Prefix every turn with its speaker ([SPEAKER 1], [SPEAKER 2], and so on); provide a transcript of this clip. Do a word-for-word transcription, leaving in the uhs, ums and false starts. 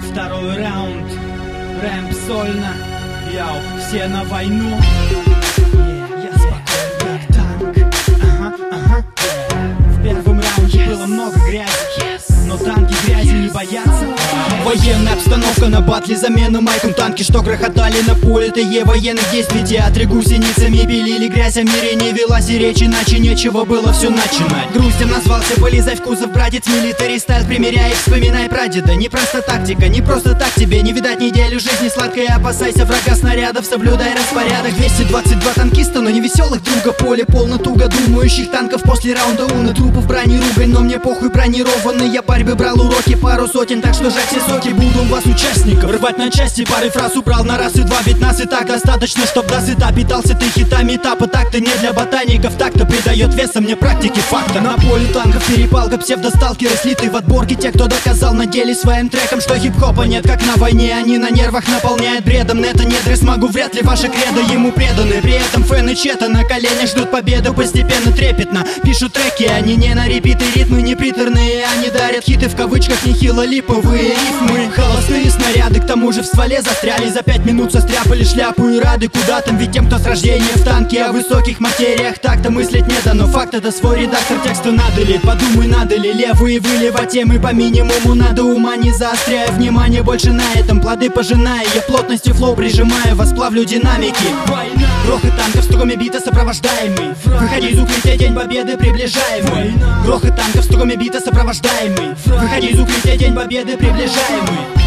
[SPEAKER 1] Второй раунд, рэмп сольно. Яу, все на войну. Я спокоен, как танк. Ага, ага. В первом раунде было много грязи, но танки грязи не боятся. Военная обстановка на батле, замена майком. Танки, что грохотали на поле ТЕ военных действий. Театры гусеницами пилили грязь, о мире не велась и речь, иначе нечего было все начинать. Грустем назвался, полезай в кузов, братец, милитари стайл. Примеряй, вспоминай прадеда. Не просто тактика, не просто так тебе не видать неделю жизни сладкой. Опасайся врага снарядов, соблюдай распорядок. Двести двадцать два танкиста, но не веселых друга. Поле полно туго думающих танков после раунда уна. Трупов брони ругань, но мне похуй, бронированный. Я борьбы брал уроки, пару сотен, так что жать все соки. Буду вас участников рвать на части, пары фраз убрал на раз и два. Ведь нас и так достаточно, чтоб досыта. Питался ты хитами этапа, так-то не для ботаников. Так-то придает веса мне практики факта. На поле танков перепалка, псевдосталкеры слиты в отборке. Те, кто доказал на деле своим треком, что хип-хопа нет, как на войне. Они на нервах наполняют бредом. Это недры смогу, вряд ли ваша кредо ему преданы. При этом фэны чета на коленях ждут победу постепенно, трепетно. Пишут треки, они не на репиты, ритмы не приторные. Они дарят хиты в кавычках, нехило липовые рифмы. Холостые снаряды, к тому же в стволе застряли. За пять минут состряпали шляпу и рады. Куда там, ведь тем, кто с рождения в танке, о высоких материях так-то мыслить не дано. Факт это свой редактор текста надо ли? Подумай, надо ли левые выливать темы по минимуму. Надо ума не заостряя внимание больше на этом. Плоды пожиная, я плотностью флоу прижимаю, восплавлю динамики. Война! Грохот танков, стругами бита сопровождаемый. Выходи из укрытия, день победы приближаемый. Грохот танков, стругами бита сопровождаемый. Выходи из укрытия, день победы приближаемый.